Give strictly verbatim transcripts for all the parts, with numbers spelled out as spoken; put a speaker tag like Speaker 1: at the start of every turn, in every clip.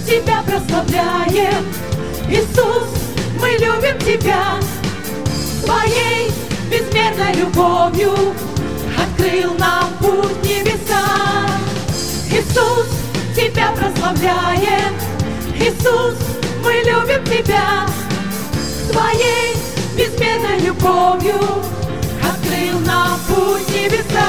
Speaker 1: Тебя прославляем, Иисус, мы любим Тебя. Твоей безмерной любовью открыл нам путь в небеса. Иисус, Тебя прославляем, Иисус, мы любим Тебя. Твоей безмерной любовью открыл нам путь в небеса.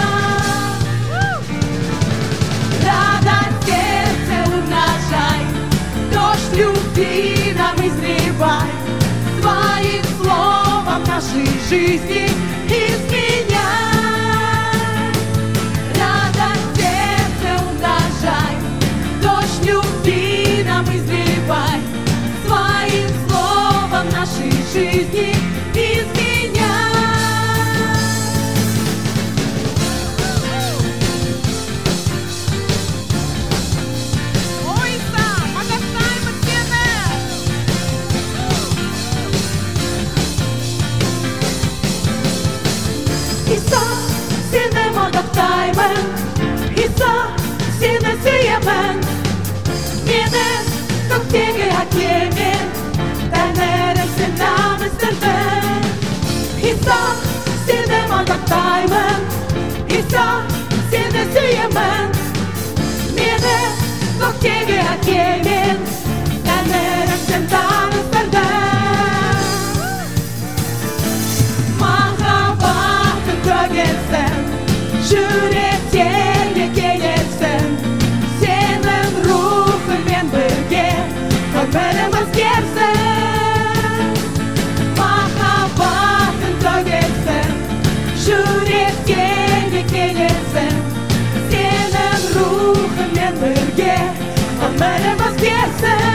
Speaker 1: Радость сердце умножай, дождь любви нам изливай, Твоим словом нашей жизни изменяй. Радость сердце умножай, дождь любви нам изливай, Твоим словом нашей жизни изменяй. Isa, sinne modaktaimen, Isa, sinne siemen, Mine, koktege hakiemen, Tänere siname sterben. Isa, sinne modaktaimen, Isa, sinne siemen, Mine, koktege hakiemen, Tänere siname sterben. Жүректен келесің, сенің рухыңмен бірге өміріміз келсін. Махаббатын төгесің, жүректен келесің, сенің рухыңмен бірге өміріміз келсін.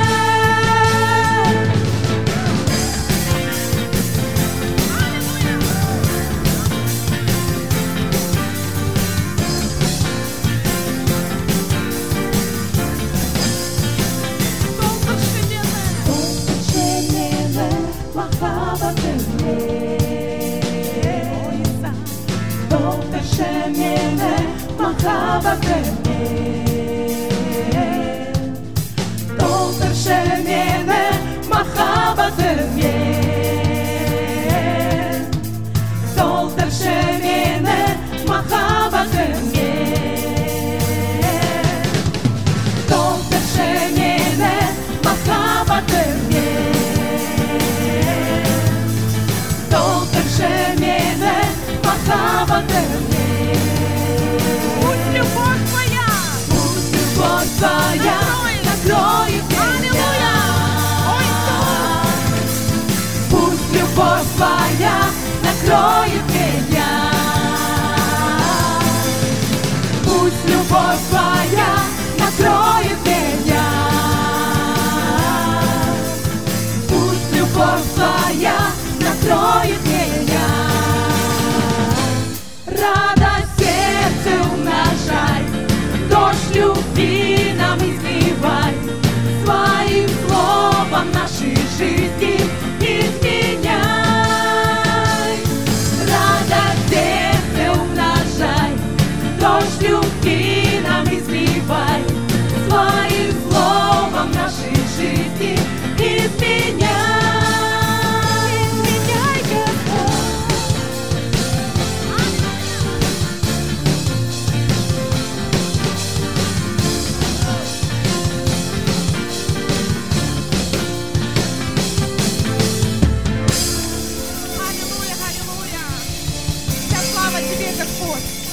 Speaker 1: Твоя накроет меня. Пусть любовь Твоя накроет меня. Пусть любовь Твоя накроет меня. Пусть любовь Твоя накроет меня. Радость сердце умножай, дождь любви нам изливай, Своим словом нашей жизни изменяй. Радость сердце умножай, дождь любви нам изливай, Своим словом нашей жизни изменяй. Изменяй, Господь.
Speaker 2: Аллилуйя, аллилуйя. Вся слава Тебе, Господь.